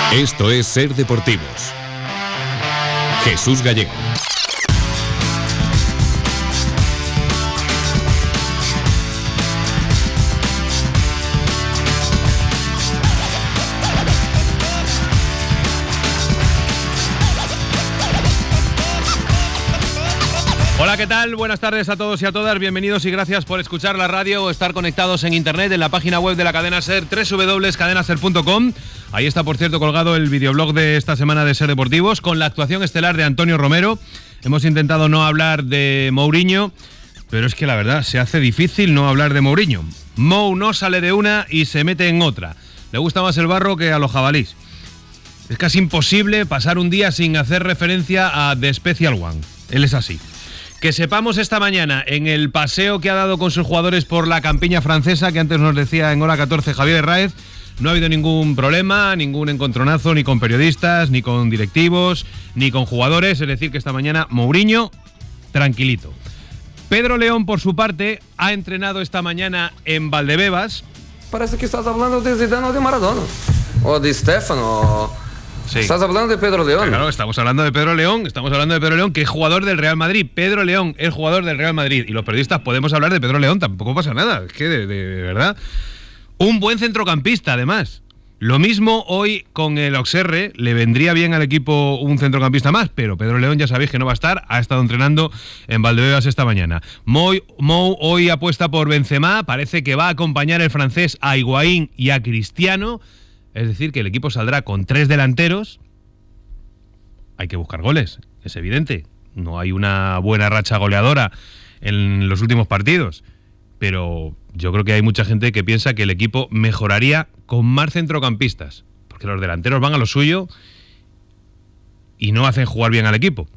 Esto es Ser Deportivos. Jesús Gallego. Hola, ¿qué tal? Buenas tardes a todos y a todas. Bienvenidos y gracias por escuchar la radio o estar conectados en internet en la página web de la cadena SER, www.cadenaser.com. Ahí está, por cierto, colgado el videoblog de esta semana de Ser Deportivos con la actuación estelar de Antonio Romero. Hemos intentado no hablar de Mourinho, pero es que la verdad se hace difícil no hablar de Mourinho. Mou no sale de una y se mete en otra. Le gusta más el barro que a los jabalís. Es casi imposible pasar un día sin hacer referencia a The Special One. Él es así. Que sepamos esta mañana, en el paseo que ha dado con sus jugadores por la campiña francesa, que antes nos decía en hora 14 Javier Herráez, no ha habido ningún problema, ningún encontronazo, ni con periodistas, ni con directivos, ni con jugadores. Es decir, que esta mañana Mourinho, tranquilito. Pedro León, por su parte, ha entrenado esta mañana en Valdebebas. Parece que estás hablando de Zidane o de Maradona, o de Stefano. Sí. Estás hablando de Pedro León. Claro, estamos hablando de Pedro León, que es jugador del Real Madrid. Pedro León es jugador del Real Madrid. Y los periodistas podemos hablar de Pedro León, tampoco pasa nada. Es que de verdad. Un buen centrocampista, además. Lo mismo hoy con el Auxerre, le vendría bien al equipo un centrocampista más, pero Pedro León ya sabéis que no va a estar, ha estado entrenando en Valdebebas esta mañana. Mou hoy apuesta por Benzema, parece que va a acompañar el francés a Higuaín y a Cristiano. Es decir, que el equipo saldrá con 3 delanteros. Hay que buscar goles, es evidente. No hay una buena racha goleadora en los últimos partidos. Pero yo creo que hay mucha gente que piensa que el equipo mejoraría con más centrocampistas. Porque los delanteros van a lo suyo y no hacen jugar bien al equipo.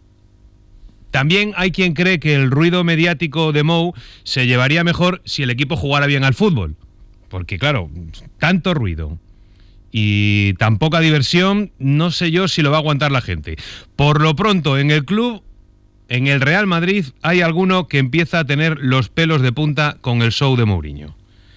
También hay quien cree que el ruido mediático de Mou se llevaría mejor si el equipo jugara bien al fútbol. Porque claro, tanto ruido y tan poca diversión, no sé yo si lo va a aguantar la gente. Por lo pronto, en el club, en el Real Madrid, hay alguno que empieza a tener los pelos de punta con el show de Mourinho.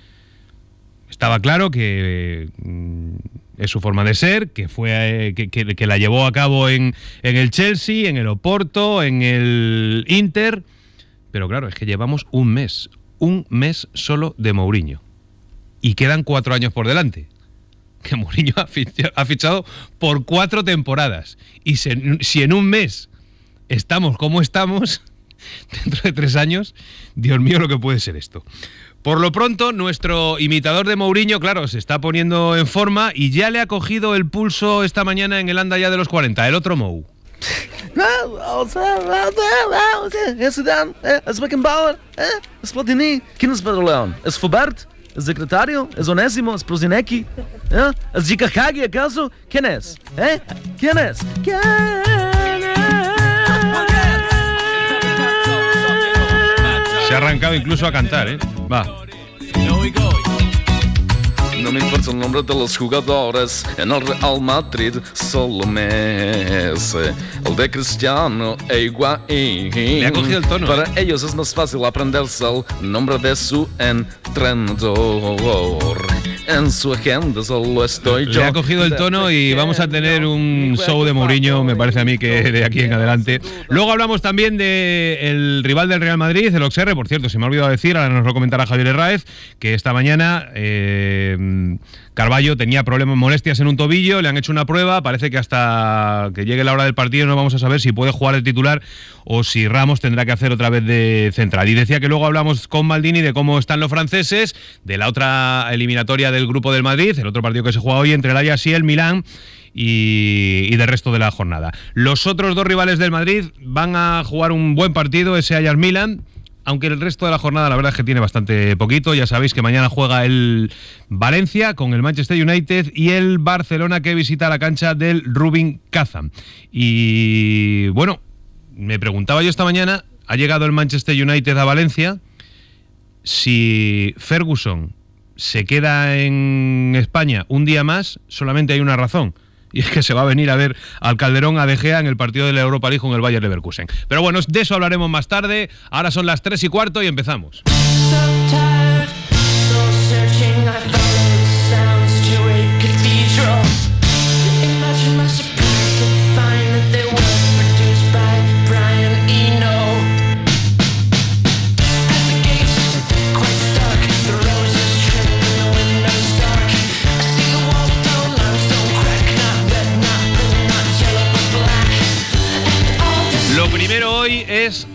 Estaba claro que es su forma de ser, que fue que la llevó a cabo en el Chelsea, en el Oporto, en el Inter. Pero claro, es que llevamos un mes solo de Mourinho. Y quedan 4 años por delante. Que Mourinho ha fichado por 4 temporadas. Y si en un mes estamos como estamos, dentro de 3 años, Dios mío, lo que puede ser esto. Por lo pronto, nuestro imitador de Mourinho, claro, se está poniendo en forma y ya le ha cogido el pulso esta mañana en el anda ya de los 40, el otro Mou. Es Zidane, es Beckenbauer, es Platini. ¿Quién es Pedro León? ¿Es Fubert? ¿Es secretario? ¿Es Onésimo? ¿Es Prosinecki? ¿Es Jica Hagi, acaso? ¿Quién es? ¿Quién es? ¿Quién es? Se ha arrancado incluso a cantar, Va. No me importa el nombre de los jugadores, en el Real Madrid solo Messi, el de Cristiano e Higuaín. Le ha cogido el tono. Para ellos es más fácil aprenderse el nombre de su entrenador. En su agenda solo estoy yo. Le ha cogido el tono y vamos a tener un show de Mourinho, me parece a mí, que de aquí en adelante. Luego hablamos también del rival del Real Madrid, el Auxerre. Por cierto, se me ha olvidado decir, ahora nos lo comentará Javier Herráez, que esta mañana Carballo tenía problemas, molestias en un tobillo, le han hecho una prueba, parece que hasta que llegue la hora del partido no vamos a saber si puede jugar el titular o si Ramos tendrá que hacer otra vez de central. Y decía que luego hablamos con Maldini de cómo están los franceses, de la otra eliminatoria del grupo del Madrid, el otro partido que se juega hoy entre el Ajax y el Milán, y del resto de la jornada. Los otros 2 rivales del Madrid van a jugar un buen partido, ese Ajax-Milán, aunque el resto de la jornada la verdad es que tiene bastante poquito. Ya sabéis que mañana juega el Valencia con el Manchester United y el Barcelona, que visita la cancha del Rubin Kazan. Y bueno, me preguntaba yo esta mañana, ha llegado el Manchester United a Valencia, si Ferguson se queda en España un día más, solamente hay una razón. Y es que se va a venir a ver al Calderón, a De Gea, en el partido de la Europa League con el Bayer Leverkusen. Pero bueno, de eso hablaremos más tarde. Ahora son las 3:15 y empezamos.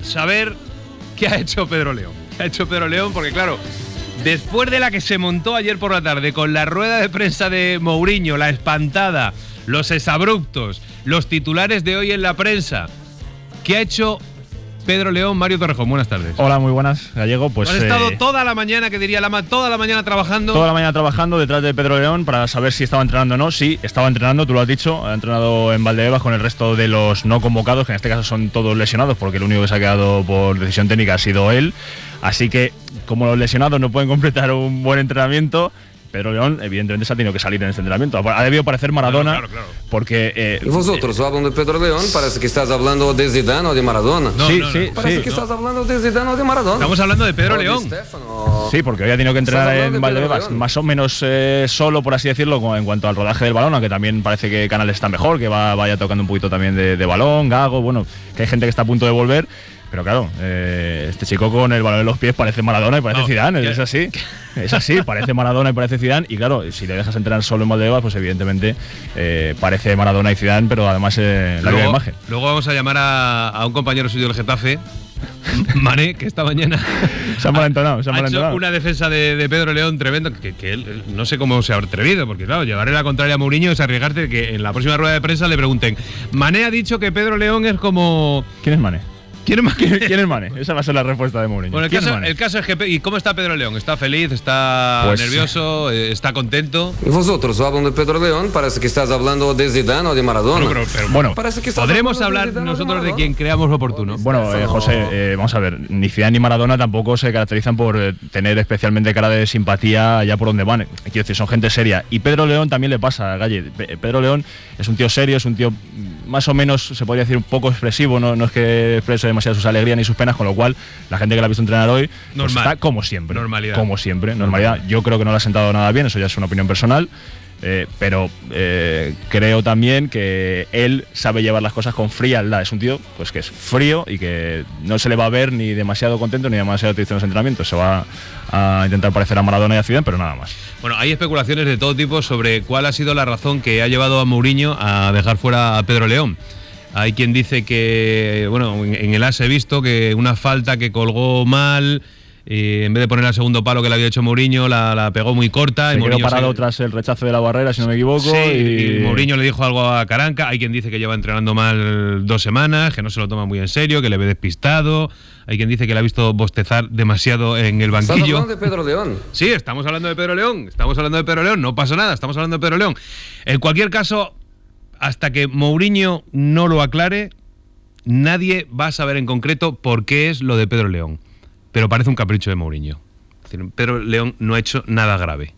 saber qué ha hecho Pedro León. ¿Qué ha hecho Pedro León? Porque claro, después de la que se montó ayer por la tarde con la rueda de prensa de Mourinho, la espantada, los exabruptos, los titulares de hoy en la prensa, ¿qué ha hecho Pedro León? Mario Torrejón, buenas tardes. Hola, muy buenas, Gallego. Pues has estado toda la mañana, que diría Lama, toda la mañana trabajando. Toda la mañana trabajando detrás de Pedro León para saber si estaba entrenando o no. Sí, estaba entrenando, tú lo has dicho. Ha entrenado en Valdebebas con el resto de los no convocados, que en este caso son todos lesionados, porque el único que se ha quedado por decisión técnica ha sido él. Así que, como los lesionados no pueden completar un buen entrenamiento, Pedro León, evidentemente, se ha tenido que salir en este entrenamiento. Ha debido parecer Maradona, claro. Porque... ¿Y vosotros hablan de Pedro León? Parece que estás hablando de Zidane o de Maradona. Sí. Parece que estás hablando de Zidane o de Maradona. Estamos hablando de Pedro León. Sí, porque hoy ha tenido que entrenar en Valdebebas, más o menos solo, por así decirlo, en cuanto al rodaje del balón, aunque también parece que Canales está mejor, que vaya tocando un poquito también de balón, Gago, bueno, que hay gente que está a punto de volver. Pero claro, este chico con el balón en los pies parece Maradona y parece Zidane, es así, parece Maradona y parece Zidane. Y claro, si le dejas entrenar solo en Valdebebas, pues evidentemente parece Maradona y Zidane, pero además la misma imagen. Luego vamos a llamar a un compañero suyo del Getafe, Mané, que esta mañana se ha malentonado. Ha hecho una defensa de Pedro León tremendo, que él no sé cómo se ha atrevido, porque claro, llevarle la contraria a Mourinho es arriesgarte que en la próxima rueda de prensa le pregunten. Mané ha dicho que Pedro León es como... ¿Quién es Mané? ¿Quién es Mané? Esa va a ser la respuesta de Mourinho. Bueno, el caso es que... ¿Y cómo está Pedro León? ¿Está feliz? ¿Está nervioso? ¿Está contento? ¿Y vosotros hablan de Pedro León? Parece que estás hablando de Zidane o de Maradona. Bueno, podremos hablar nosotros de quien creamos oportuno. Bueno, José, vamos a ver, ni Zidane ni Maradona tampoco se caracterizan por tener especialmente cara de simpatía allá por donde van. Quiero decir, son gente seria. Y Pedro León también le pasa, Galle. Pedro León es un tío serio, es un tío más o menos, se podría decir, un poco expresivo, no es que exprese demasiado sus alegrías ni sus penas, con lo cual la gente que la ha visto entrenar hoy pues está como siempre. Normalidad. Como siempre, normalidad. Yo creo que no le ha sentado nada bien, eso ya es una opinión personal. Pero creo también que él sabe llevar las cosas con frialdad. Es un tío pues que es frío y que no se le va a ver ni demasiado contento ni demasiado triste en los entrenamientos. Se va a intentar parecer a Maradona y a Zidane, pero nada más. Bueno, hay especulaciones de todo tipo sobre cuál ha sido la razón que ha llevado a Mourinho a dejar fuera a Pedro León. Hay quien dice que, bueno, en el AS he visto que una falta que colgó mal, en vez de poner al segundo palo que le había hecho Mourinho, la pegó muy corta. Se quedó parado tras el rechazo de la barrera, si no me equivoco. Sí, y Mourinho le dijo algo a Caranca. Hay quien dice que lleva entrenando mal 2 semanas, que no se lo toma muy en serio, que le ve despistado. Hay quien dice que le ha visto bostezar demasiado en el banquillo. ¿Estás hablando de Pedro León? Sí, estamos hablando de Pedro León. No pasa nada, estamos hablando de Pedro León. En cualquier caso, hasta que Mourinho no lo aclare, nadie va a saber en concreto por qué es lo de Pedro León. Pero parece un capricho de Mourinho. Pedro León no ha hecho nada grave.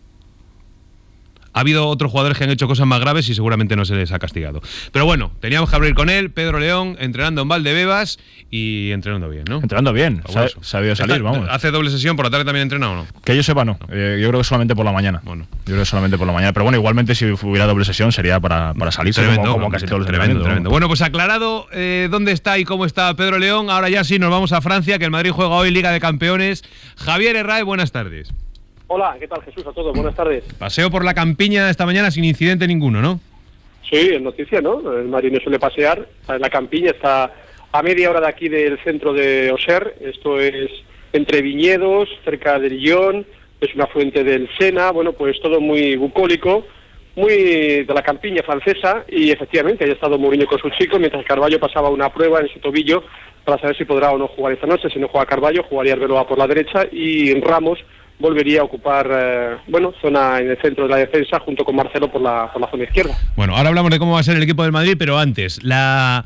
Ha habido otros jugadores que han hecho cosas más graves y seguramente no se les ha castigado. Pero bueno, teníamos que abrir con él, Pedro León, entrenando en Valdebebas y entrenando bien, ¿no? Entrenando bien, sabido salir, vamos. ¿Hace doble sesión? ¿Por la tarde también entrena o no? Que yo sepa, no. Yo creo que solamente por la mañana. Bueno. Yo creo que solamente por la mañana. Pero bueno, igualmente si hubiera doble sesión sería para salir como casi todos los entrenamientos. Tremendo. Bueno, pues aclarado dónde está y cómo está Pedro León, ahora ya sí nos vamos a Francia, que el Madrid juega hoy Liga de Campeones. Javier Herray, buenas tardes. Hola, ¿qué tal, Jesús? A todos, buenas tardes. Paseo por la campiña esta mañana sin incidente ninguno, ¿no? Sí, es noticia, ¿no? El Madrid no suele pasear. La campiña está a media hora de aquí del centro de Auxerre. Esto es entre viñedos, cerca del Lyon, es una fuente del Sena. Bueno, pues todo muy bucólico, muy de la campiña francesa. Y efectivamente, haya estado Mourinho con su chico, mientras Carvalho pasaba una prueba en su tobillo para saber si podrá o no jugar esta noche. Si no juega Carvalho, jugaría Arbeloa por la derecha y Ramos volvería a ocupar zona en el centro de la defensa junto con Marcelo por la zona izquierda. Bueno, ahora hablamos de cómo va a ser el equipo del Madrid, pero antes, la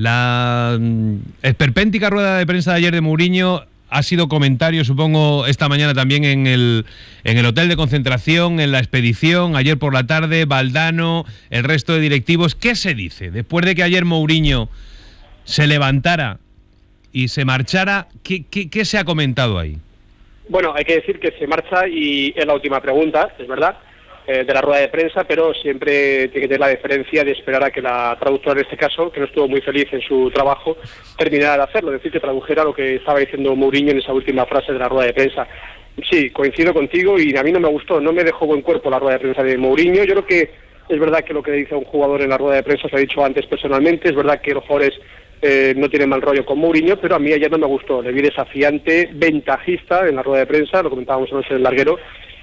esperpéntica rueda de prensa de ayer de Mourinho ha sido comentario, supongo, esta mañana también en el hotel de concentración, en la expedición, ayer por la tarde, Valdano, el resto de directivos. ¿Qué se dice? Después de que ayer Mourinho se levantara y se marchara, ¿qué se ha comentado ahí? Bueno, hay que decir que se marcha y es la última pregunta, es verdad, de la rueda de prensa, pero siempre tiene que tener la deferencia de esperar a que la traductora, en este caso, que no estuvo muy feliz en su trabajo, terminara de hacerlo, es decir, que tradujera lo que estaba diciendo Mourinho en esa última frase de la rueda de prensa. Sí, coincido contigo y a mí no me gustó, no me dejó buen cuerpo la rueda de prensa de Mourinho. Yo creo que es verdad que lo que dice un jugador en la rueda de prensa se ha dicho antes personalmente, es verdad que los jugadores no tiene mal rollo con Mourinho, pero a mí ayer no me gustó. Le vi desafiante, ventajista en la rueda de prensa, lo comentábamos anoche en el larguero,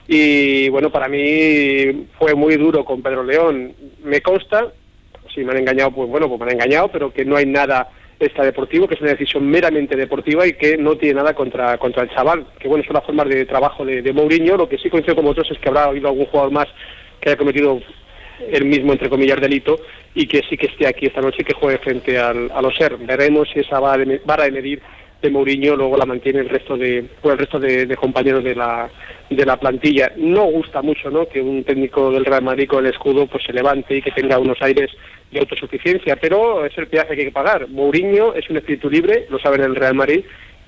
y bueno, para mí fue muy duro con Pedro León. Me consta, si me han engañado, pues bueno, pues me han engañado, pero que no hay nada extradeportivo, que es una decisión meramente deportiva y que no tiene nada contra el chaval, que bueno, son las formas de trabajo de Mourinho. Lo que sí coincido con vosotros es que habrá habido algún jugador más que haya cometido el mismo, entre comillas, delito, y que sí que esté aquí esta noche y que juegue frente al Auxerre. Veremos si esa vara de medir de Mourinho luego la mantiene el resto de compañeros de la plantilla. No gusta mucho, ¿no?, que un técnico del Real Madrid con el escudo pues se levante y que tenga unos aires de autosuficiencia, pero es el peaje que hay que pagar. Mourinho es un espíritu libre, lo saben en el Real Madrid,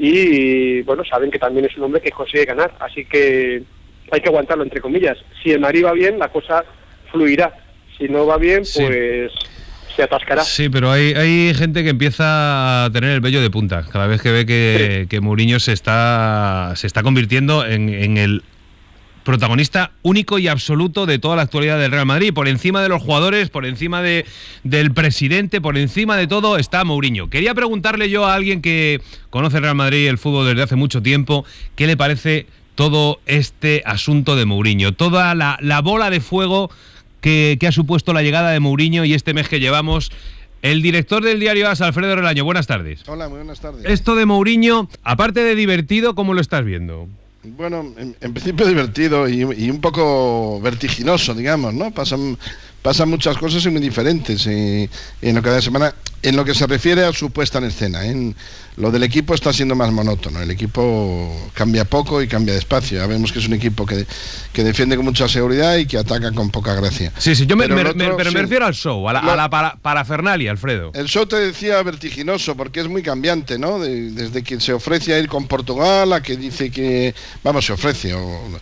y bueno, saben que también es un hombre que consigue ganar, así que hay que aguantarlo, entre comillas. Si el Madrid va bien, la cosa fluirá. Si no va bien, pues se atascará. Sí, pero hay gente que empieza a tener el vello de punta cada vez que ve que Mourinho se está convirtiendo en el protagonista único y absoluto de toda la actualidad del Real Madrid. Por encima de los jugadores, por encima del presidente, por encima de todo está Mourinho. Quería preguntarle yo a alguien que conoce el Real Madrid y el fútbol desde hace mucho tiempo, ¿qué le parece todo este asunto de Mourinho? Toda la bola de fuego que ha supuesto la llegada de Mourinho y este mes que llevamos. El director del diario AS, Alfredo Relaño, buenas tardes. Hola, muy buenas tardes. Esto de Mourinho, aparte de divertido, ¿cómo lo estás viendo? Bueno, en principio divertido y un poco vertiginoso, digamos, ¿no? Pasan muchas cosas y muy diferentes en lo que da semana. En lo que se refiere a su puesta en escena, lo del equipo está siendo más monótono. El equipo cambia poco y cambia despacio. Ya vemos que es un equipo que defiende con mucha seguridad y que ataca con poca gracia. Sí, yo me refiero al show, a la parafernalia, Alfredo. El show, te decía, vertiginoso, porque es muy cambiante, ¿no? Desde que se ofrece a ir con Portugal, a que dice que, se ofrece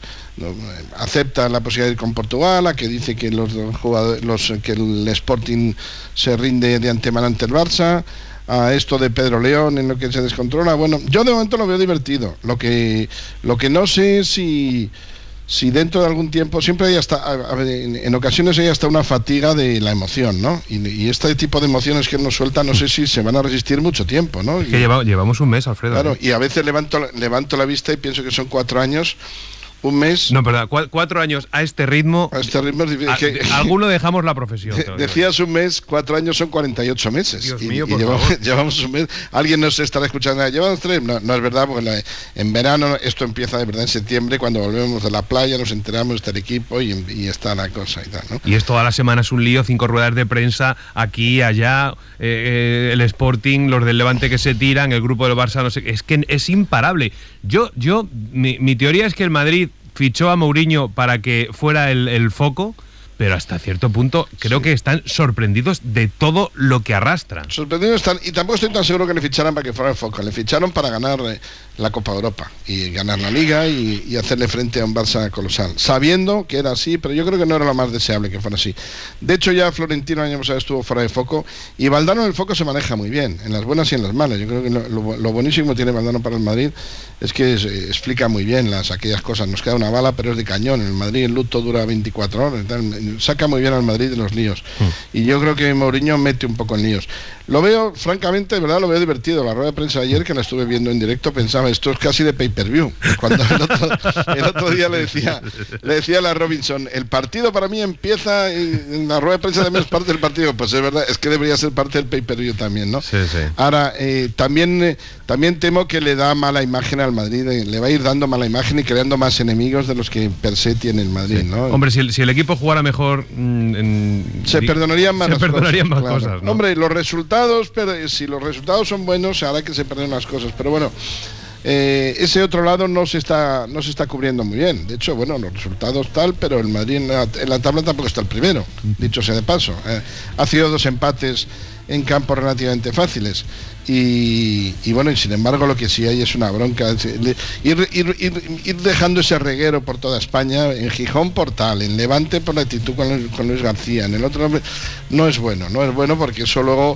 acepta la posibilidad de ir con Portugal, a que dice que los jugadores, que el Sporting se rinde de antemano ante el Barça, a esto de Pedro León en lo que se descontrola. Bueno, yo de momento lo veo divertido. Lo que no sé es si dentro de algún tiempo, siempre hay en ocasiones hay hasta una fatiga de la emoción, ¿no? Y este tipo de emociones que nos suelta, no sé si se van a resistir mucho tiempo, ¿no? Es que llevamos un mes, Alfredo. Claro, y a veces levanto la vista y pienso que son 4 años. Un mes. No, perdón, 4 años a este ritmo. A este ritmo es difícil. Alguno dejamos la profesión. Decías un mes, 4 años son 48 meses. Dios mío, por favor. Llevamos un mes. Alguien nos estará escuchando. ¿Llevamos 3? No es verdad, porque en verano esto empieza de verdad en septiembre, cuando volvemos de la playa, nos enteramos, está el equipo y está la cosa y tal, ¿no? Y es toda la semana es un lío, 5 ruedas de prensa, aquí, allá, el Sporting, los del Levante que se tiran, el grupo del Barça, no sé, es que es imparable. Mi teoría es que el Madrid fichó a Mourinho para que fuera el foco, pero hasta cierto punto creo que están sorprendidos de todo lo que arrastran. Sorprendidos están, y tampoco estoy tan seguro que le ficharan para que fuera el foco. Le ficharon para ganar la Copa Europa y ganar la Liga y hacerle frente a un Barça colosal, sabiendo que era así, pero yo creo que no era lo más deseable que fuera así. De hecho, ya Florentino el año pasado estuvo fuera de foco, y Valdano en el foco se maneja muy bien, en las buenas y en las malas. Yo creo que lo buenísimo que tiene Valdano para el Madrid es que explica muy bien aquellas cosas. Nos queda una bala, pero es de cañón. En el Madrid el luto dura 24 horas. Saca muy bien al Madrid de los líos. Y yo creo que Mourinho mete un poco en líos. Lo veo, francamente, de verdad, lo veo divertido. La rueda de prensa de ayer, que la estuve viendo en directo, pensaba, esto es casi de pay-per-view. Cuando el otro día le decía a la Robinson, el partido para mí empieza en la rueda de prensa, también es parte del partido. Pues es verdad, es que debería ser parte del pay-per-view también, ¿no? Sí. Ahora, también temo que le da mala imagen al Madrid, le va a ir dando mala imagen y creando más enemigos de los que per se tiene el Madrid, ¿no? Hombre, si el equipo jugara mejor, se perdonarían más cosas, ¿no? Hombre, los resultados, pero si los resultados son buenos, se hará que se perden las cosas, pero bueno, ese otro lado no se está cubriendo muy bien. De hecho, bueno, los resultados tal, pero el Madrid en la tabla tampoco está el primero, dicho sea de paso. Ha sido 2 empates en campos relativamente fáciles. Y bueno, y sin embargo lo que sí hay es una bronca, ir dejando ese reguero por toda España, en Gijón por tal, en Levante por la actitud con Luis García, en el otro no es bueno porque eso luego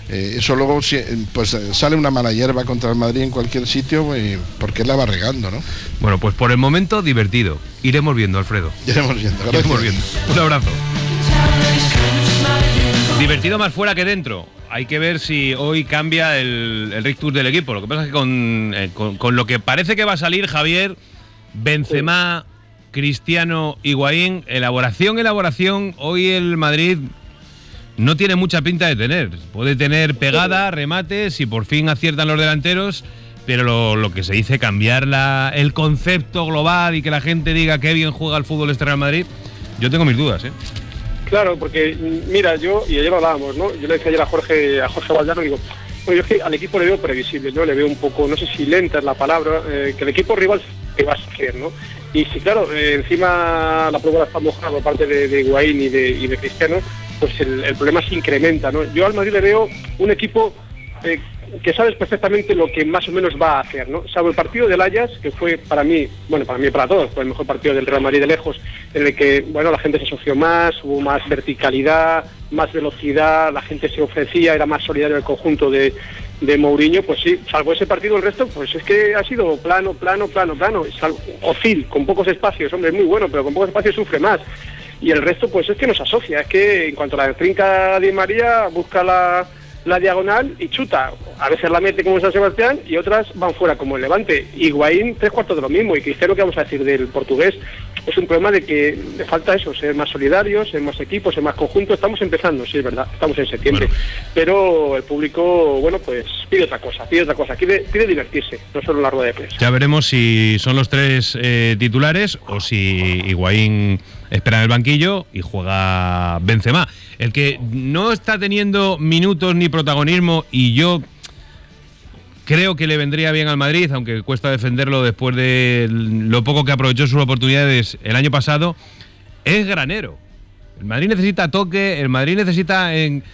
pues sale una mala hierba contra el Madrid en cualquier sitio, porque él la va regando, ¿no? Bueno, pues por el momento divertido. Iremos viendo, Alfredo. Iremos viendo. Un abrazo. Divertido más fuera que dentro. hay que ver si hoy cambia el rictus del equipo. Lo que pasa es que con lo que parece que va a salir, Javier, Benzema, Cristiano, Higuaín, elaboración, hoy el Madrid no tiene mucha pinta de tener. Puede tener pegada, remates, y por fin aciertan los delanteros, pero lo que se dice, cambiar el concepto global y que la gente diga qué bien juega el fútbol este Real Madrid, yo tengo mis dudas, ¿eh? Claro, porque mira, y ayer lo hablábamos, ¿no? Yo le decía ayer a Jorge Valdano, digo, bueno, yo es que al equipo le veo previsible, ¿no? Le veo un poco, no sé si lenta es la palabra, que el equipo rival que va a hacer, ¿no? Y si claro, encima la prueba está mojada por parte de Higuaín y de Cristiano, pues el problema se incrementa, ¿no? Yo al Madrid le veo un equipo que sabes perfectamente lo que más o menos va a hacer, ¿no? Salvo el partido del Ajax, que fue para mí y para todos, fue el mejor partido del Real Madrid de lejos, en el que, bueno, la gente se asoció más, hubo más verticalidad, más velocidad, la gente se ofrecía, era más solidario el conjunto de Mourinho, pues sí, salvo ese partido, el resto, pues es que ha sido plano, Ozil, con pocos espacios, hombre, es muy bueno, pero con pocos espacios sufre más. Y el resto, pues es que nos asocia, es que en cuanto a la trinca Di María, busca la diagonal y chuta. A veces la mete como San Sebastián y otras van fuera como el Levante. Higuaín, 3/4 de lo mismo. Y Cristiano, ¿qué vamos a decir del portugués? Es un problema de que le falta eso, ser más solidarios, ser más equipos, ser más conjuntos. Estamos empezando, sí, es verdad, estamos en septiembre. Bueno. Pero el público, bueno, pues pide otra cosa, pide divertirse, no solo en la rueda de prensa. Ya veremos si son los tres titulares o si Higuaín espera en el banquillo y juega Benzema. El que no está teniendo minutos ni protagonismo, y yo creo que le vendría bien al Madrid, aunque cuesta defenderlo después de lo poco que aprovechó sus oportunidades el año pasado, es Granero. El Madrid necesita toque, el Madrid necesita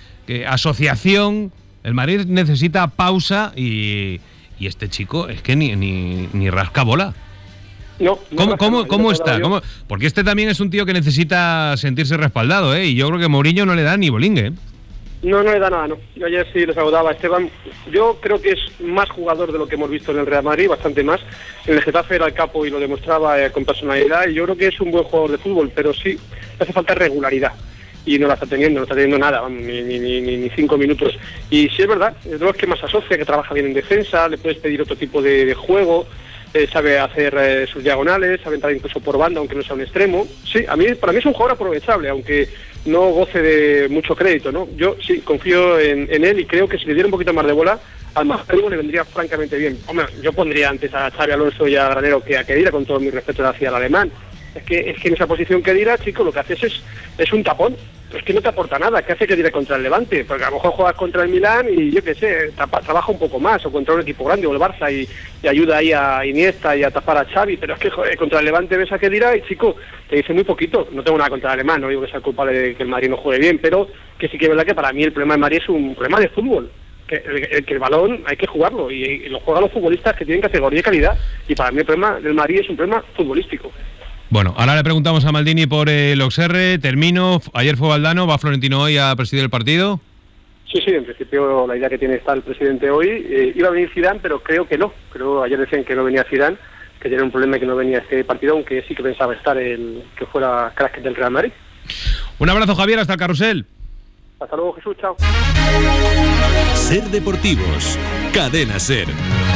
asociación, el Madrid necesita pausa, y este chico es que ni rasca bola. No, ¿Cómo está? Porque este también es un tío que necesita sentirse respaldado, ¿eh? Y yo creo que Mourinho no le da ni bolingue, ¿eh? No le da nada, no. Yo ayer sí les saludaba a Esteban. Yo creo que es más jugador de lo que hemos visto en el Real Madrid, bastante más. En el Getafe era el capo y lo demostraba con personalidad, y yo creo que es un buen jugador de fútbol, pero sí le hace falta regularidad. Y no la está teniendo, no está teniendo nada, ni 5 minutos. Y sí es verdad, es de los que más asocia, que trabaja bien en defensa, le puedes pedir otro tipo de juego. Sabe hacer sus diagonales, sabe entrar incluso por banda, aunque no sea un extremo. Sí, para mí es un jugador aprovechable, aunque no goce de mucho crédito, ¿no? Yo sí confío en él, y creo que si le diera un poquito más de bola, al Madrid le vendría francamente bien. Hombre, yo pondría antes a Xabi Alonso y a Granero que a Khedira, con todo mi respeto hacia el alemán. Es que en esa posición Khedira, chico, lo que haces es un tapón. Es que no te aporta nada. ¿Qué hace Khedira contra el Levante? Porque a lo mejor juegas contra el Milán y yo qué sé, trabaja un poco más, o contra un equipo grande, o el Barça, y ayuda ahí a Iniesta y a tapar a Xavi. Pero es que contra el Levante ves a Khedira y, chico, te dice muy poquito. No tengo nada contra el alemán, no digo que sea culpable de que el Madrid no juegue bien, pero que sí que es verdad que para mí el problema del Madrid es un problema de fútbol. Que el balón hay que jugarlo, y lo juegan los futbolistas que tienen categoría y calidad, y para mí el problema del Madrid es un problema futbolístico. Bueno, ahora le preguntamos a Maldini por el Auxerre. Termino. Ayer fue Valdano, ¿va Florentino hoy a presidir el partido? Sí, en principio la idea que tiene está el presidente hoy. Iba a venir Zidane, pero creo que no. Ayer decían que no venía Zidane, que tenía un problema y que no venía este partido, aunque sí que pensaba estar que fuera crack del Real Madrid. Un abrazo, Javier, hasta el carrusel. Hasta luego, Jesús, chao. Ser Deportivos, Cadena Ser.